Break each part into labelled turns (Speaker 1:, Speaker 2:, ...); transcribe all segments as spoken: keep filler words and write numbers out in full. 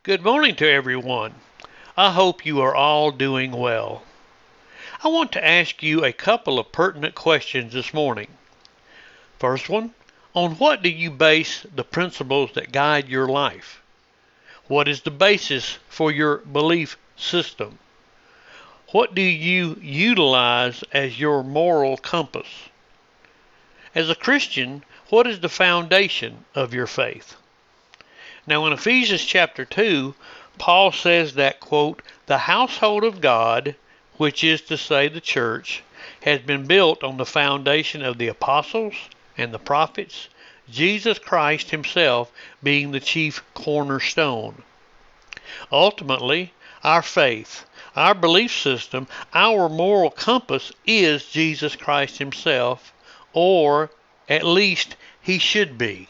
Speaker 1: Good morning to everyone. I hope you are all doing well. I want to ask you a couple of pertinent questions this morning. First one, on what do you base the principles that guide your life? What is the basis for your belief system? What do you utilize as your moral compass? As a Christian, what is the foundation of your faith? Now in Ephesians chapter two, Paul says that, quote, the household of God, which is to say the church, has been built on the foundation of the apostles and the prophets, Jesus Christ himself being the chief cornerstone. Ultimately, our faith, our belief system, our moral compass is Jesus Christ himself, or at least he should be.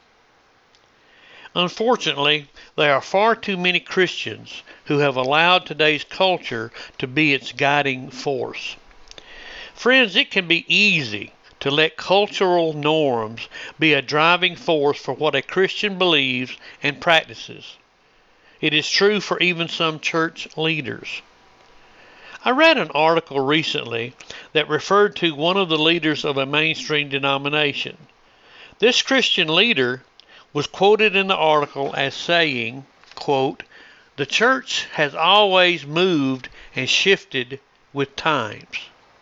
Speaker 1: Unfortunately, there are far too many Christians who have allowed today's culture to be its guiding force. Friends, it can be easy to let cultural norms be a driving force for what a Christian believes and practices. It is true for even some church leaders. I read an article recently that referred to one of the leaders of a mainstream denomination. This Christian leader was quoted in the article as saying, quote, the church has always moved and shifted with times.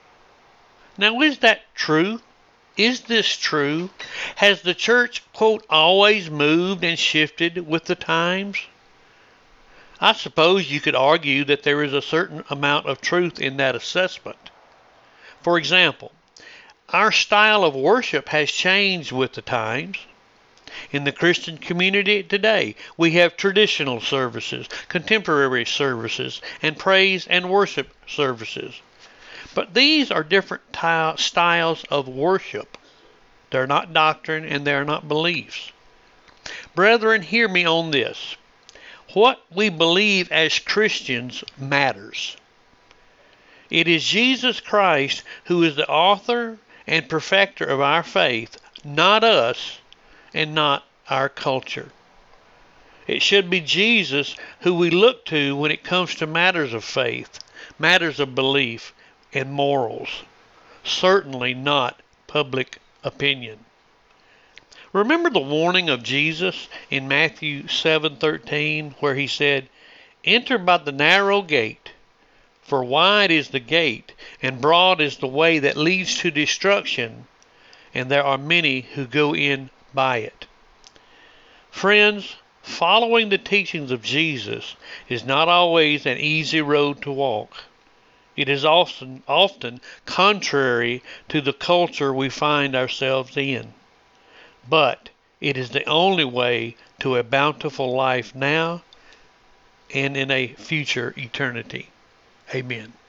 Speaker 1: Now, is that true? Is this true? Has the church, quote, always moved and shifted with the times? I suppose you could argue that there is a certain amount of truth in that assessment. For example, our style of worship has changed with the times. In the Christian community today, we have traditional services, contemporary services, and praise and worship services. But these are different styles of worship. They're not doctrine and they're not beliefs. Brethren, hear me on this. What we believe as Christians matters. It is Jesus Christ who is the author and perfecter of our faith, not us, and not our culture. It should be Jesus who we look to when it comes to matters of faith, matters of belief, and morals. Certainly not public opinion. Remember the warning of Jesus in Matthew seven thirteen, where he said, enter by the narrow gate, for wide is the gate, and broad is the way that leads to destruction, and there are many who go in by it. Friends, following the teachings of Jesus is not always an easy road to walk. It is often, often contrary to the culture we find ourselves in. But it is the only way to a bountiful life now and in a future eternity. Amen.